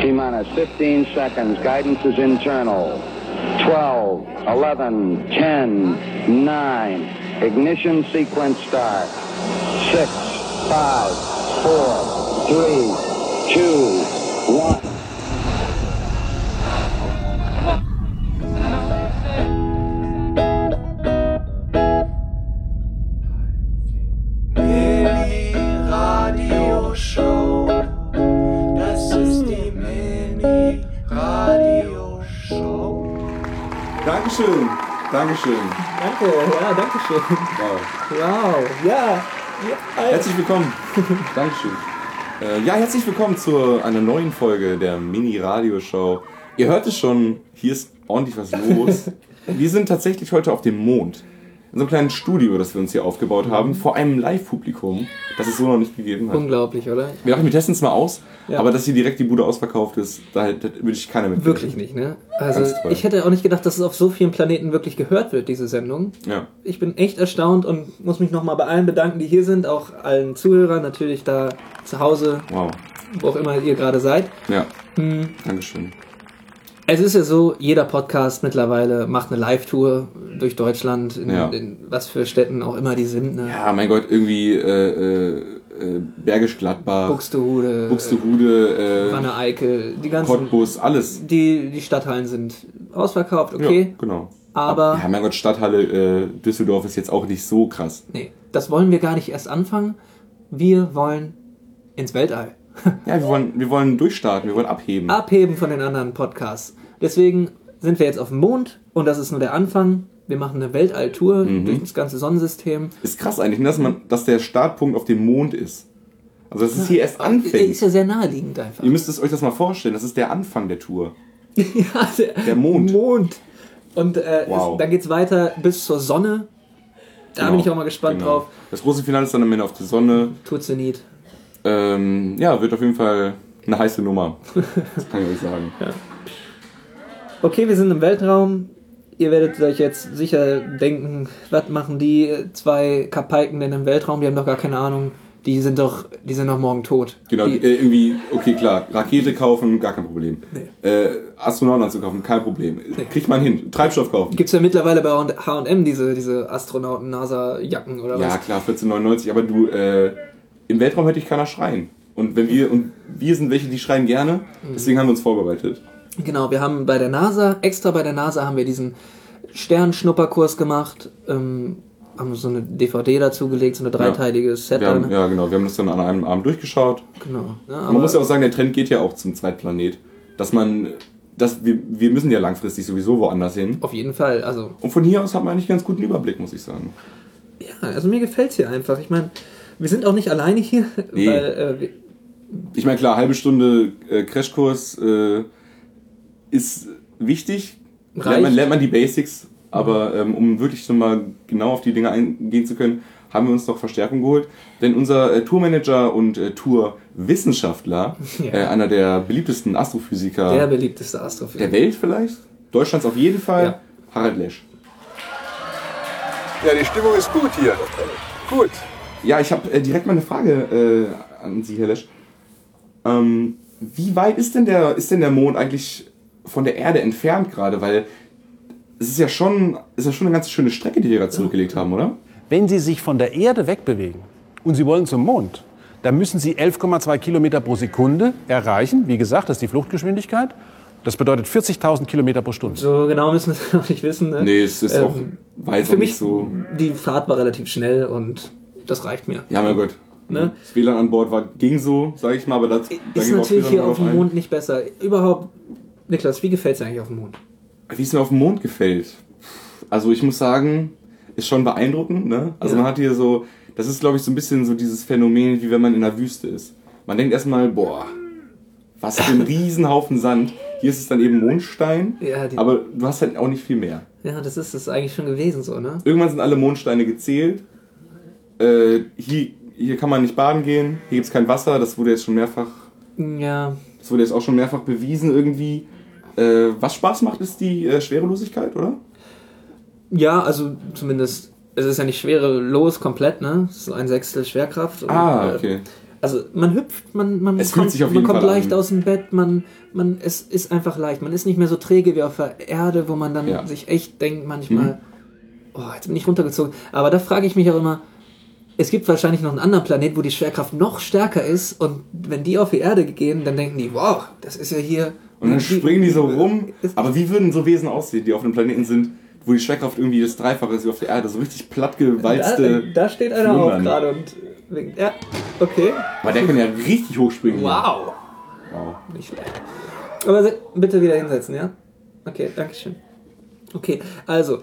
T-minus 15 seconds. Guidance is internal. 12, 11, 10, 9. Ignition sequence start. 6, 5, 4, 3, 2, 1. Mini-Radio-Show. Das ist die Mini-Radio-Show. Dankeschön. Danke, ja, danke schön. Wow, ja. Herzlich willkommen. Dankeschön. Herzlich willkommen zu einer neuen Folge der Mini-Radio-Show. Ihr hört es schon, hier ist ordentlich was los. Wir sind tatsächlich heute auf dem Mond. In so einem kleinen Studio, das wir uns hier aufgebaut haben, vor einem Live-Publikum, das es so noch nicht gegeben hat. Unglaublich, oder? Wir dachten, wir testen es mal aus, Ja. aber dass hier direkt die Bude ausverkauft ist, da würde ich keiner mit. Wirklich nicht, ne? Also Ganz toll. ich hätte auch nicht gedacht, dass es auf so vielen Planeten wirklich gehört wird, diese Sendung. Ja. Ich bin echt erstaunt und muss mich nochmal bei allen bedanken, die hier sind, auch allen Zuhörern, natürlich da zu Hause, Wow. wo auch immer ihr gerade seid. Ja. Dankeschön. Es ist ja so, jeder Podcast mittlerweile macht eine Live-Tour durch Deutschland, Ja. in was für Städten auch immer die sind, ne? Ja, mein Gott, irgendwie Bergisch Gladbach, Buxtehude, Wanne-Eickel, die ganzen, Cottbus, alles. die Stadthallen sind ausverkauft, okay, Ja, genau. aber Ja, mein Gott, Stadthalle Düsseldorf ist jetzt auch nicht so krass. nee, das wollen wir gar nicht erst anfangen. Wir wollen ins Weltall. Ja, wir wollen durchstarten, wir wollen abheben. Abheben von den anderen Podcasts. Deswegen sind wir jetzt auf dem Mond und das ist nur der Anfang. Wir machen eine Weltalltour durch das ganze Sonnensystem. Ist krass eigentlich, ne, dass der Startpunkt auf dem Mond ist. Also, dass es hier erst Ist anfängt. ja sehr naheliegend einfach. Ihr müsst es euch das mal vorstellen, das ist der Anfang der Tour. Ja, Der Mond. Und Wow. dann geht's weiter bis zur Sonne. Da Genau, bin ich auch mal gespannt genau. drauf. Das große Finale ist dann am Ende auf der Sonne. Tour Zenit. Wird auf jeden Fall eine heiße Nummer. Das kann ich euch sagen. Okay, wir sind im Weltraum. Ihr werdet euch jetzt sicher denken, was machen die zwei Kapaiken denn im Weltraum? Die haben doch gar keine Ahnung. Die sind doch morgen tot. Genau, irgendwie, okay, klar, Rakete kaufen, gar kein Problem. Nee. Astronauten anzukaufen, kein Problem. Kriegt man hin. Treibstoff kaufen. Gibt's ja mittlerweile bei H&M diese Astronauten-NASA-Jacken oder Ja, was? klar, 14,99, aber du, im Weltraum hört dich keiner schreien. Und wir sind welche, die schreien gerne, deswegen haben wir uns vorbereitet. Genau, wir haben extra bei der NASA haben wir diesen Sternschnupperkurs gemacht, haben so eine DVD dazugelegt, so eine dreiteiliges Set. Wir haben das dann an einem Abend durchgeschaut. Genau. Ja, Man muss ja auch sagen, der Trend geht ja auch zum Zweitplanet. Wir müssen ja langfristig sowieso woanders hin. auf jeden Fall, also Und von hier aus hat man eigentlich einen ganz guten Überblick, muss ich sagen. ja, also mir gefällt's hier einfach. Ich meine, wir sind auch nicht alleine hier, Nee. weil Ich meine, klar, halbe Stunde Crashkurs ist wichtig. Reicht. Lernt man die Basics, aber um wirklich schon mal genau auf die Dinge eingehen zu können, haben wir uns noch Verstärkung geholt. Denn unser Tourmanager und Tourwissenschaftler, Ja. einer der beliebtesten Astrophysiker der beliebteste Astrophysiker. der Welt vielleicht, Deutschlands auf jeden Fall, Ja. Harald Lesch. Ja, die Stimmung ist gut hier. Gut. Ja, ich habe direkt mal eine Frage an Sie, Herr Lesch. Wie weit ist denn der Mond eigentlich von der Erde entfernt gerade? Weil es ist ja schon eine ganz schöne Strecke, die wir gerade zurückgelegt haben, oder? Wenn Sie sich von der Erde wegbewegen und Sie wollen zum Mond, dann müssen Sie 11,2 Kilometer pro Sekunde erreichen. Wie gesagt, das ist die Fluchtgeschwindigkeit. Das bedeutet 40.000 Kilometer pro Stunde. So genau müssen wir es noch nicht wissen. Ne? Nee, es ist weiß Für auch nicht mich, so. die Fahrt war relativ schnell und das reicht mir. Ja, mein Gott. Ne? Das WLAN an Bord ging so, sage ich mal, aber da Ist gehen wir auch natürlich später hier noch auf dem ein. Mond nicht besser. Überhaupt, Niklas, wie gefällt es dir eigentlich auf dem Mond? Wie es mir auf dem Mond gefällt. Also ich muss sagen, ist schon beeindruckend, ne? Also Ja. man hat hier so, das ist glaube ich so ein bisschen so dieses Phänomen, wie wenn man in der Wüste ist. Man denkt erstmal, boah, was für ein Riesenhaufen Sand. Hier ist es dann eben Mondstein, Ja, aber du hast halt auch nicht viel mehr. Ja, das ist es eigentlich schon gewesen so, ne? Irgendwann sind alle Mondsteine gezählt. Hier kann man nicht baden gehen, hier gibt es kein Wasser, das wurde jetzt Ja, auch schon mehrfach bewiesen irgendwie. Was Spaß macht, ist die Schwerelosigkeit, oder? ja, also zumindest, es ist ja nicht schwerelos komplett, ne? Es ist so 1/6 Schwerkraft. Und, Okay. Also man hüpft, man Es fühlt sich auf jeden kommt Fall leicht an. aus dem Bett, es ist einfach leicht. Man ist nicht mehr so träge wie auf der Erde, wo man dann sich echt denkt manchmal, oh, jetzt bin ich runtergezogen. Aber da frage ich mich auch immer, es gibt wahrscheinlich noch einen anderen Planet, wo die Schwerkraft noch stärker ist und wenn die auf die Erde gehen, dann denken die, wow, das ist ja hier... Und dann springen die so rum. Aber wie würden so Wesen aussehen, die auf einem Planeten sind, wo die Schwerkraft irgendwie das Dreifache ist wie auf der Erde? So richtig plattgewalzte... Da steht einer auch Flundern. gerade und winkt. Ja, okay. Aber der kann ja richtig hoch springen. Wow. Wow. Nicht schlecht. Aber bitte wieder hinsetzen, ja? Okay, dankeschön. Okay, also,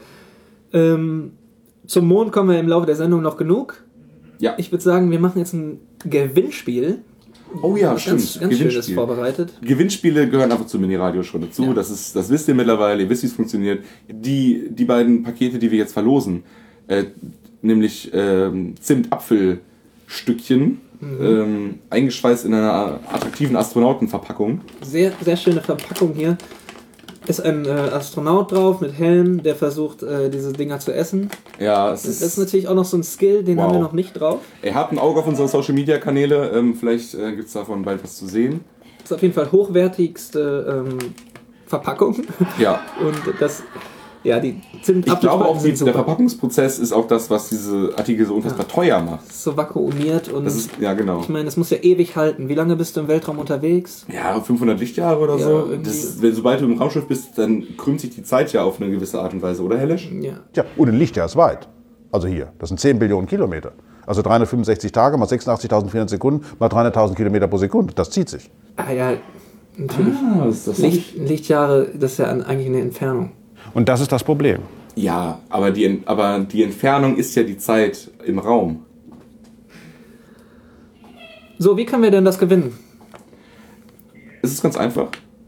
zum Mond kommen wir im Laufe der Sendung noch genug. Ja. Ich würde sagen, wir machen jetzt ein Gewinnspiel. Oh ja, Ganz stimmt. schönes Gewinnspiel. vorbereitet. Gewinnspiele gehören einfach zur Mini-Radio-Show dazu. Ja. Das wisst ihr mittlerweile, ihr wisst, wie es funktioniert. Die beiden Pakete, die wir jetzt verlosen, nämlich Zimt-Apfel-Stückchen, eingeschweißt in einer attraktiven Astronautenverpackung. Sehr, sehr schöne Verpackung hier. Ist ein Astronaut drauf mit Helm, der versucht, diese Dinger zu essen. Ja, es Das ist natürlich auch noch so ein Skill, den Wow. haben wir noch nicht drauf. Ihr habt ein Auge auf unsere Social-Media-Kanäle, vielleicht gibt es davon bald was zu sehen. Das ist auf jeden Fall hochwertigste Verpackung. Ja. Und das, ja, die Ich glaube auch, sind der super. Verpackungsprozess ist auch das, was diese Artikel so unfassbar teuer macht. So vakuumiert und Das ist, ja genau. ich meine, es muss ja ewig halten. Wie lange bist du im Weltraum unterwegs? Ja, 500 Lichtjahre oder Ja, so. irgendwie. Sobald du im Raumschiff bist, dann krümmt sich die Zeit ja auf eine gewisse Art und Weise, oder Herr Lesch? Ja. Ja, und ein Lichtjahr ist weit. Also hier, das sind 10 Billionen Kilometer. Also 365 Tage mal 86.400 Sekunden mal 300.000 Kilometer pro Sekunde. Das zieht sich. Ah ja, natürlich. Das Lichtjahre, das ist ja eigentlich eine Entfernung. Und das ist das Problem. Ja, aber die Entfernung ist ja die Zeit im Raum. So, wie können wir denn das gewinnen? Es ist ganz einfach.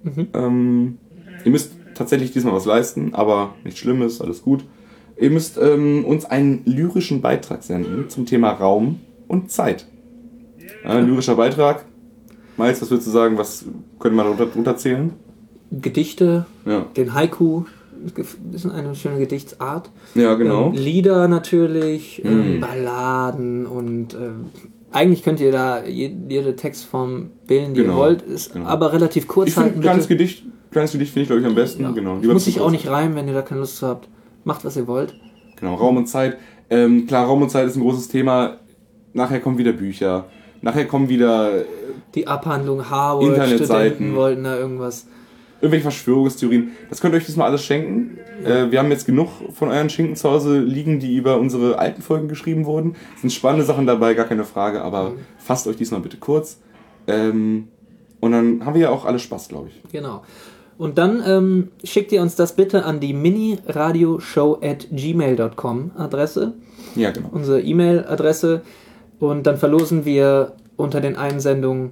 Ihr müsst tatsächlich diesmal was leisten, aber nichts Schlimmes, alles gut. Ihr müsst uns einen lyrischen Beitrag senden zum Thema Raum und Zeit. Ein lyrischer Beitrag. Miles, was würdest du sagen, was könnte man darunter zählen? Gedichte, Ja. den Haiku, das ist eine schöne Gedichtsart. Ja, genau. Lieder natürlich, Balladen und eigentlich könnt ihr da jede Textform wählen, die Genau, ihr wollt, ist genau. aber relativ kurz Ich finde, halten. kleines Gedicht finde ich, glaube ich, am besten. Ja. Genau. Muss sich auch nicht reimen, wenn ihr da keine Lust zu habt. Macht, was ihr wollt. Genau, Raum und Zeit. Klar, Raum und Zeit ist ein großes Thema. Nachher kommen wieder Bücher. Nachher kommen wieder Die Abhandlung Harvard, Internetseiten. Studenten wollten da irgendwas. irgendwelche Verschwörungstheorien. Das könnt ihr euch diesmal alles schenken. Wir haben jetzt genug von euren Schinken zu Hause liegen, die über unsere alten Folgen geschrieben wurden. Es sind spannende Sachen dabei, gar keine Frage, aber fasst euch diesmal bitte kurz. Und dann haben wir ja auch alle Spaß, glaube ich. Genau. Und dann schickt ihr uns das bitte an die miniradioshow@gmail.com Adresse, Ja, genau. unsere E-Mail-Adresse. Und dann verlosen wir unter den Einsendungen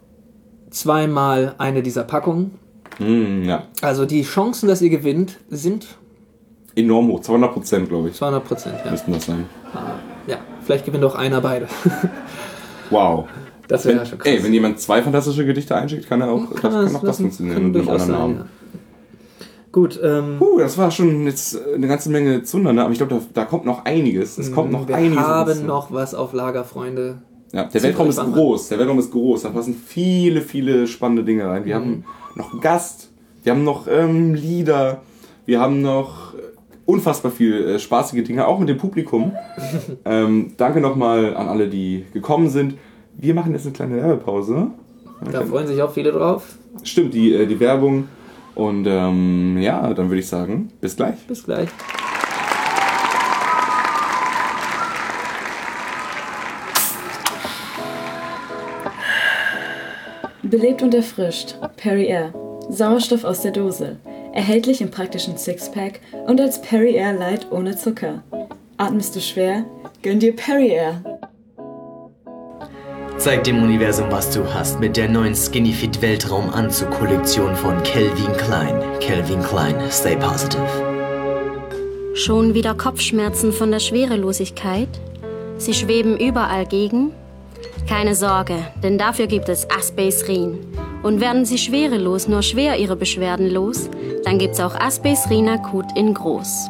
zweimal eine dieser Packungen. Ja, Also die Chancen, dass ihr gewinnt, sind enorm hoch. 200%, glaube ich. 200%. Ja. Müssten das sein. Ja, vielleicht gewinnt auch einer beide. Wow. Das wäre ja schon krass. Wenn jemand 2 fantastische Gedichte einschickt, kann auch das funktionieren. Kann Und einem durchaus anderen sein, Namen. ja. Gut, Das war schon jetzt eine ganze Menge Zunder, ne? Aber ich glaube, da kommt noch einiges. Es kommt noch wir einiges. haben noch was auf Lager, Freunde. Ja, der Weltraum ist groß. Der Weltraum ist groß. Da passen viele, viele spannende Dinge rein. Wir haben noch einen Gast. Wir haben noch Lieder. Wir haben noch unfassbar viel spaßige Dinge, auch mit dem Publikum. Danke nochmal an alle, die gekommen sind. Wir machen jetzt eine kleine Werbepause. Da freuen sich auch viele drauf. Stimmt, die Werbung. Und ja, dann würde ich sagen, bis gleich. Bis gleich. Belebt und erfrischt. Perrier. Sauerstoff aus der Dose. Erhältlich im praktischen Sixpack und als Perrier Light ohne Zucker. Atmest du schwer? Gönn dir Perrier. Zeig dem Universum, was du hast mit der neuen Skinny Fit Weltraumanzug-Kollektion von Calvin Klein. Calvin Klein, stay positive. Schon wieder Kopfschmerzen von der Schwerelosigkeit? Sie schweben überall gegen? Keine Sorge, denn dafür gibt es Aspace-Rin. Und werden Sie schwerelos nur schwer Ihre Beschwerden los, dann gibt's auch Aspace-Rin akut in groß.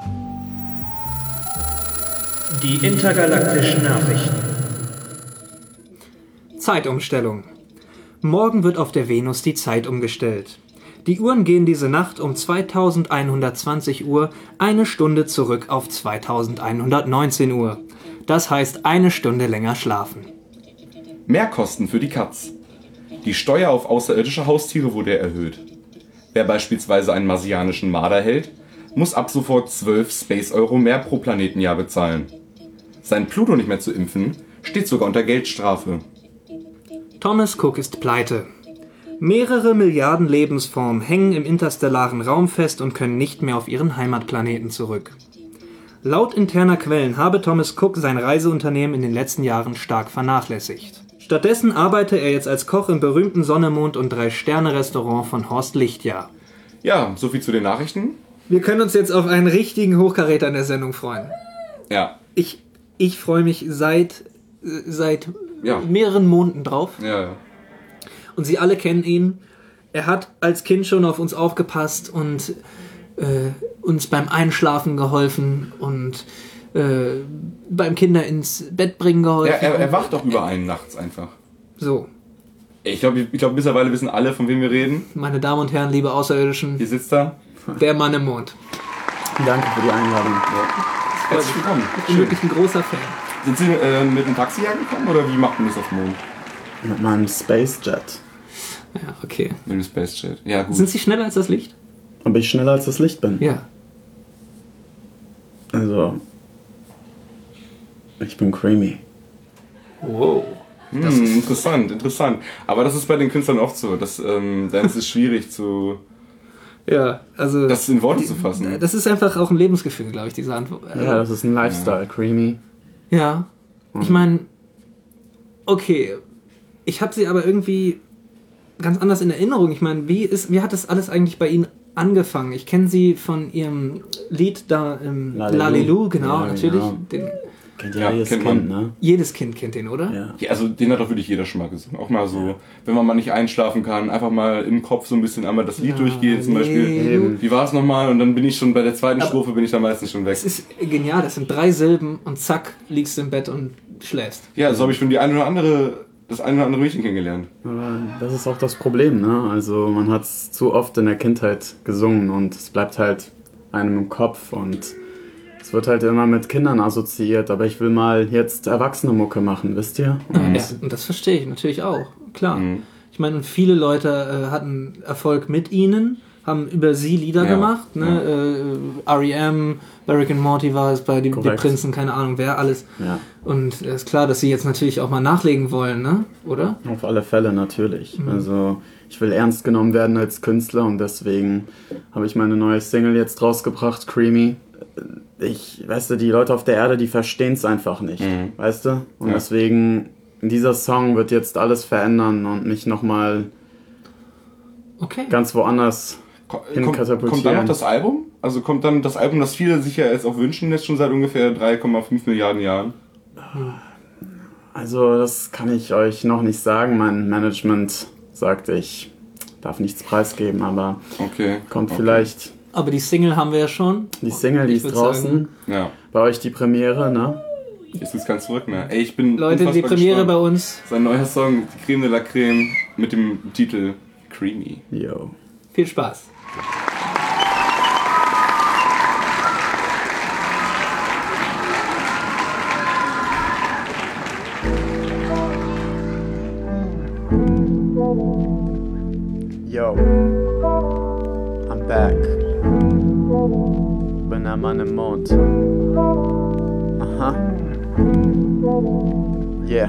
Die intergalaktischen Nachrichten. Zeitumstellung. Morgen wird auf der Venus die Zeit umgestellt. Die Uhren gehen diese Nacht um 2120 Uhr eine Stunde zurück auf 2119 Uhr. Das heißt 1 Stunde länger schlafen. Mehrkosten für die Katz. Die Steuer auf außerirdische Haustiere wurde erhöht. Wer beispielsweise einen marsianischen Marder hält, muss ab sofort 12 Space-Euro mehr pro Planetenjahr bezahlen. Sein Pluto nicht mehr zu impfen, steht sogar unter Geldstrafe. Thomas Cook ist pleite. Mehrere Milliarden Lebensformen hängen im interstellaren Raum fest und können nicht mehr auf ihren Heimatplaneten zurück. Laut interner Quellen habe Thomas Cook sein Reiseunternehmen in den letzten Jahren stark vernachlässigt. Stattdessen arbeite er jetzt als Koch im berühmten Sonne, Mond und 3-Sterne-Restaurant von Horst Lichtjahr. Ja, soviel zu den Nachrichten. Wir können uns jetzt auf einen richtigen Hochkaräter in der Sendung freuen. Ja. Ich freue mich seit mehreren Monaten drauf. Ja. Und Sie alle kennen ihn. Er hat als Kind schon auf uns aufgepasst und uns beim Einschlafen geholfen und beim Kinder ins Bett bringen geholfen. Ja, er wacht auch über einen nachts einfach. So. Ich glaube, mittlerweile wissen alle, von wem wir reden. Meine Damen und Herren, liebe Außerirdischen. Hier sitzt er. Der Mann im Mond. Danke für die Einladung. Ja. Herzlich willkommen. Ich bin wirklich ein großer Fan. Sind Sie mit dem Taxi hergekommen oder wie macht man das auf dem Mond? Mit meinem Space Jet. Ja, okay. Mit dem Space Jet. Ja, gut. Sind Sie schneller als das Licht? Ob ich schneller als das Licht bin? Ja. Also, ich bin creamy. Wow. Interessant. Aber das ist bei den Künstlern oft so. Dann ist es schwierig Ja, also... das in Worte zu fassen. Das ist einfach auch ein Lebensgefühl, glaube ich, diese Antwort. Ja, das ist ein Lifestyle, creamy. Ja. Ich meine, okay, ich habe sie aber irgendwie ganz anders in Erinnerung. Ich meine, wie hat das alles eigentlich bei Ihnen angefangen? Ich kenne Sie von Ihrem Lied da im Lalelu, genau, ja, natürlich. Genau. Den Kennt ja jedes Kind, ne? Jedes Kind kennt den, oder? Ja. Ja, also den hat doch wirklich jeder schon mal gesungen. Auch mal so, wenn man mal nicht einschlafen kann, einfach mal im Kopf so ein bisschen einmal das Lied durchgehen, zum Beispiel. Wie war es nochmal? Und dann bin ich schon bei der zweiten Strophe, bin ich dann meistens schon weg. Das ist genial, das sind 3 Silben und zack, liegst du im Bett und schläfst. Ja, so habe ich schon das eine oder andere Mädchen kennengelernt. Aber das ist auch das Problem, ne? Also man hat es zu oft in der Kindheit gesungen und es bleibt halt einem im Kopf und es wird halt immer mit Kindern assoziiert, aber ich will mal jetzt erwachsene Mucke machen, wisst ihr? Und das verstehe ich natürlich auch, klar. Ich meine, und viele Leute hatten Erfolg mit ihnen, haben über sie Lieder gemacht, ne? R.E.M., Rick and Morty war es, bei die Prinzen, keine Ahnung, wer alles. Ja. Und ist klar, dass sie jetzt natürlich auch mal nachlegen wollen, ne? Oder? Auf alle Fälle, natürlich. Also ich will ernst genommen werden als Künstler und deswegen habe ich meine neue Single jetzt rausgebracht, Creamy. Weißt du, die Leute auf der Erde, die verstehen es einfach nicht, weißt du? Und deswegen, dieser Song wird jetzt alles verändern und mich nochmal ganz woanders hinkatapultieren. Kommt dann noch das Album? Also kommt dann das Album, das viele sich ja jetzt auch wünschen, jetzt schon seit ungefähr 3,5 Milliarden Jahren? Also das kann ich euch noch nicht sagen. Mein Management sagt, ich darf nichts preisgeben, aber kommt vielleicht... Aber die Single haben wir ja schon. Die Single, die ist draußen. Ja. Bei euch die Premiere, ne? Jetzt ist kein Zurück mehr. Ey, ich bin Leute, die Premiere bei uns. Sein neuer Song, die Creme de la Creme, mit dem Titel Creamy. Yo. Viel Spaß. Yo. I'm back. Bin der Mann im Mond. Aha. Yeah.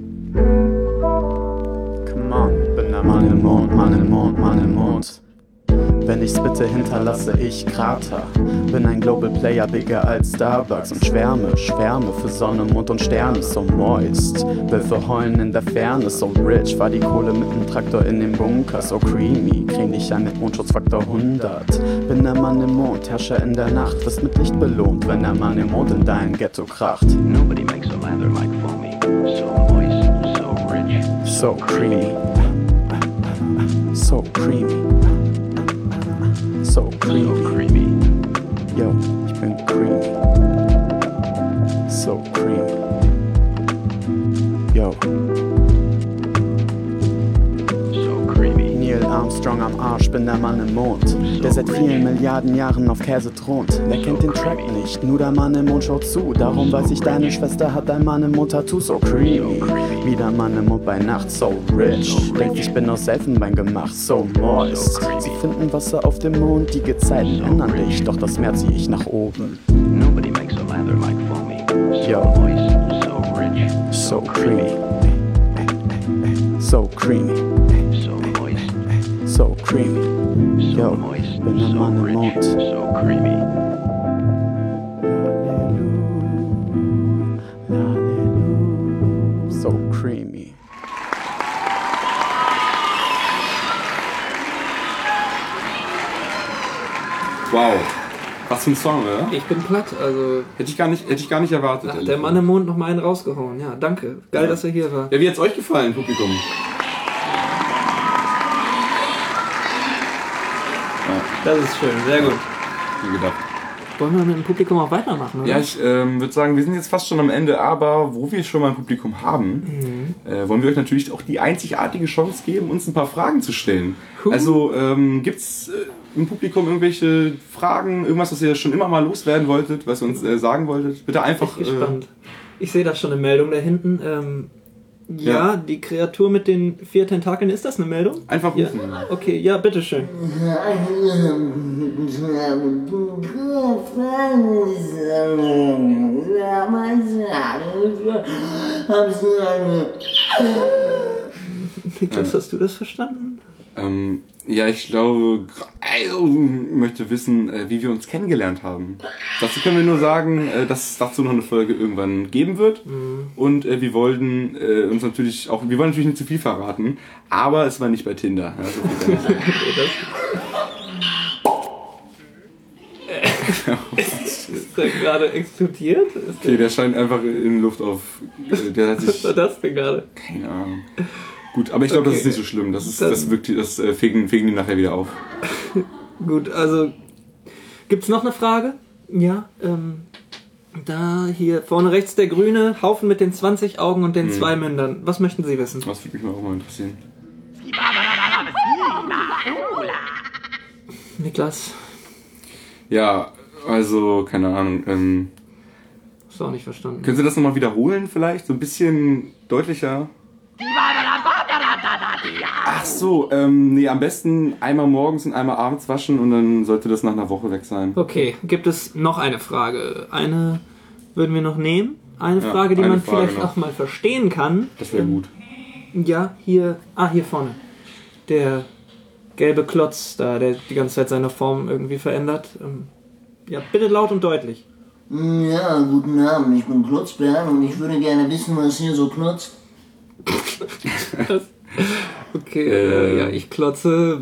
Come on. Bin der Mann im Mond, Mann im Mond, Mann im Mond. Wenn ich's bitte hinterlasse, ich Krater. Bin ein Global Player, bigger als Starbucks. Und schwärme für Sonne, Mond und Sterne. So moist, will verheulen in der Ferne. So rich, war die Kohle mit dem Traktor in dem Bunker. So creamy, cremig ein mit Mondschutzfaktor 100. Bin der Mann im Mond, Herrscher in der Nacht. Wirst mit Licht belohnt, wenn der Mann im Mond in dein Ghetto kracht. Nobody makes a lather like foamy. So moist, so rich. So creamy. So creamy. So creamy. Yo, ich bin creamy. So creamy. Yo. Armstrong am Arsch, bin der Mann im Mond, der seit vielen Milliarden Jahren auf Käse thront. Wer kennt den Track nicht? Nur der Mann im Mond schaut zu. Darum weiß ich, deine Schwester hat ein Mann im Mond Tattoo. So creamy, wie der Mann im Mond bei Nacht. So rich, denkt ich bin aus Elfenbein gemacht. So moist, sie finden Wasser auf dem Mond. Die Gezeiten ändern dich, doch das Meer zieh ich nach oben. Nobody makes a lather like foamy. So Yo. moist, so rich, So creamy, so creamy, so moist, so creamy. so Yo, moist, bin der so Mann im rich, Mond. so creamy. So creamy. Wow. Was für ein Song, oder? Ich bin platt, also Hätte ich gar nicht erwartet. hat ehrlich der Mann gesagt. im Mond noch mal einen rausgehauen. Ja, danke. Geil, dass er hier war. Ja, wie hat's euch gefallen, Publikum? Das ist schön, sehr gut. Wie gedacht. Wollen wir mit dem Publikum auch weitermachen, oder? Ja, ich würde sagen, wir sind jetzt fast schon am Ende, aber wo wir schon mal ein Publikum haben, wollen wir euch natürlich auch die einzigartige Chance geben, uns ein paar Fragen zu stellen. Also gibt's im Publikum irgendwelche Fragen, irgendwas, was ihr schon immer mal loswerden wolltet, was ihr uns sagen wolltet? Bitte einfach... Ich bin gespannt. Ich sehe da schon eine Meldung da hinten. Ja, die Kreatur mit den 4 Tentakeln, ist das eine Meldung? Einfach Ja. rufen. Okay, ja, bitteschön. Niklas, hast du das verstanden? Ja, ich glaube, ich möchte wissen, wie wir uns kennengelernt haben. Dazu können wir nur sagen, dass es dazu noch eine Folge irgendwann geben wird. Und wir wollten uns natürlich auch, wir wollen natürlich nicht zu viel verraten, aber es war nicht bei Tinder. Ja, so viel kann ich sagen. Ist der gerade explodiert? Okay, der scheint einfach in Luft auf. Der hat Was sich. war das denn gerade? Keine Ahnung. Gut, aber ich glaube, das ist nicht so schlimm. Das fegen die nachher wieder auf. Gut, also gibt's noch eine Frage? Ja, da hier vorne rechts der grüne Haufen mit den 20 Augen und den 2 Mündern. Was möchten Sie wissen? Das würde mich auch mal interessieren. Niklas, Ja, also, keine Ahnung. hast du auch nicht verstanden. Können Sie das nochmal wiederholen vielleicht? So ein bisschen deutlicher? Ach so, nee, am besten einmal morgens und einmal abends waschen und dann sollte das nach einer Woche weg sein. Okay, gibt es noch eine Frage? Eine würden wir noch nehmen. Eine Ja, Frage, die eine man Frage vielleicht noch. auch mal verstehen kann. Das wäre gut. Ja, hier vorne. Der gelbe Klotz da, der die ganze Zeit seine Form irgendwie verändert. Ja, bitte laut und deutlich. Ja, guten Abend, ich bin Klotzbär und ich würde gerne wissen, was hier so klotzt. Okay, ja, ich klotze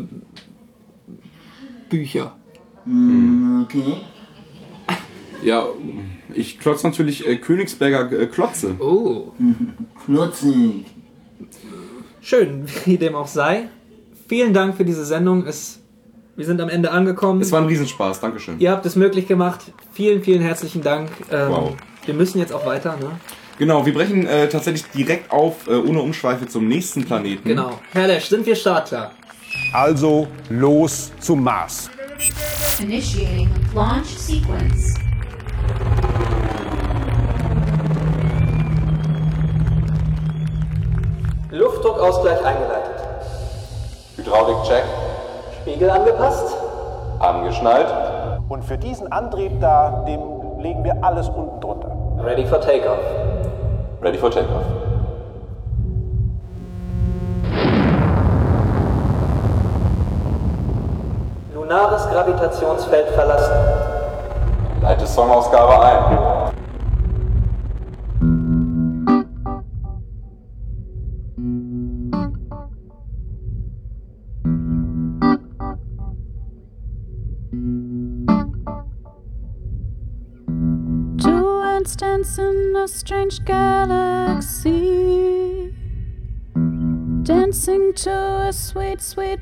Bücher. Okay. Ja, ich klotze natürlich Königsberger Klotze. Oh. Klotzig. Schön, wie dem auch sei. Vielen Dank für diese Sendung. Wir sind am Ende angekommen. Es war ein Riesenspaß, Dankeschön. Ihr habt es möglich gemacht. Vielen, vielen herzlichen Dank. Wow. Wir müssen jetzt auch weiter, ne? Genau, wir brechen tatsächlich direkt auf, ohne Umschweife, zum nächsten Planeten. Genau. Herr Lesch, sind wir startklar? Also los zum Mars. Initiating launch sequence. Luftdruckausgleich eingeleitet. Hydraulik-Check. Spiegel angepasst. Angeschnallt. Und für diesen Antrieb da, dem legen wir alles unten drunter. Ready for Takeoff. Ready for Takeoff. Lunares Gravitationsfeld verlassen. Leite Songausgabe ein. Two instants in a strange galaxy, dancing to a sweet, sweet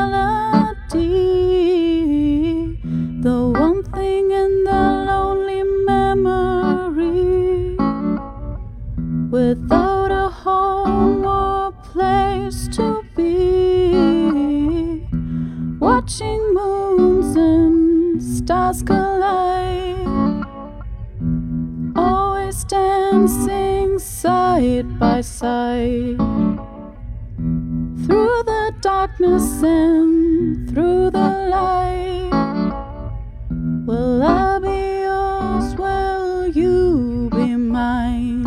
melody. The one thing in the lonely memory, without a home or place to be. watching moons and stars collide, always dancing side by side, through the darkness and through the light. Will I be yours? Will you be mine?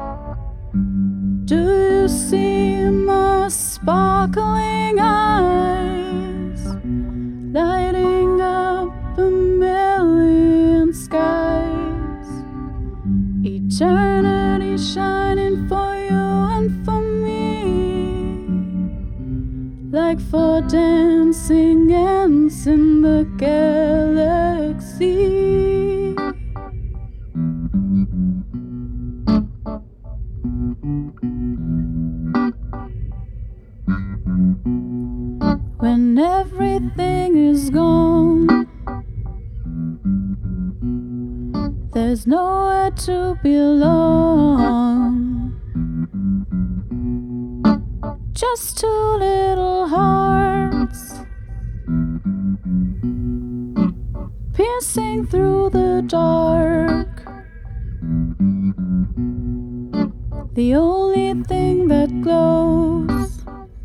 Do you see my sparkling eyes, lighting up a million skies? Eternity shining for you and for me, like four dancing ants in the galaxy. When everything is gone, there's nowhere to belong. Just two little hearts piercing through the dark. The only thing that glows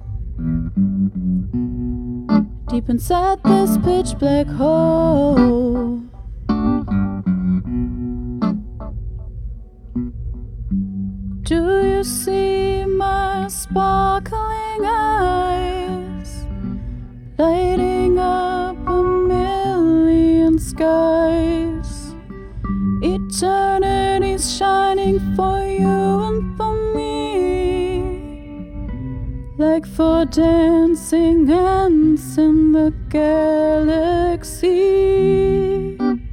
deep inside this pitch black hole. Do you see my sparkling eyes, lighting up a million skies? Eternity's shining for you and for me, like four dancing ants in the galaxy.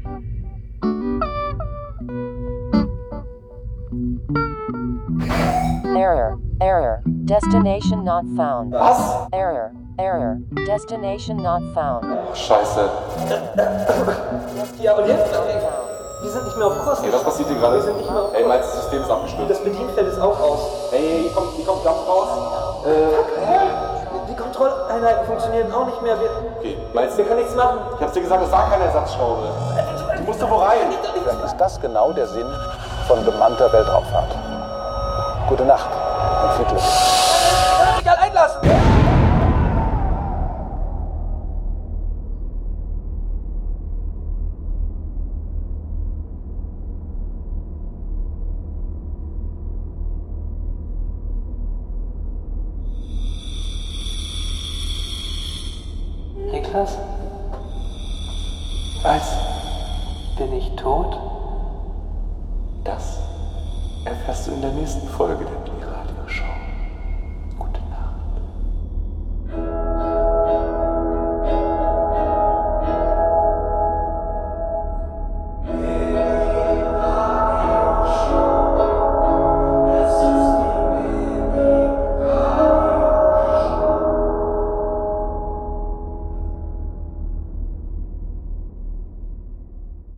Error, error, destination not found. Was? Error, error, destination not found. Scheiße. Ja, und jetzt? Wir sind nicht mehr auf Kurs. Ey, was passiert hier gerade? Wir sind nicht mehr auf Ey, mein System ist abgestürzt. Das Bedienfeld ist auch aus. Ey, wie kommt Dampf raus? Die Kontrolleinheiten funktionieren auch nicht mehr. Okay, meinst du? Wir können nichts machen. Ich hab's dir gesagt, es war keine Ersatzschraube. Die musste wo rein? Vielleicht ist das genau der Sinn von bemannter Weltraumfahrt. Gute Nacht und viel Glück. Mich halt einlassen! Niklas? Was? Bin ich tot? Das erfährst du in der nächsten Folge der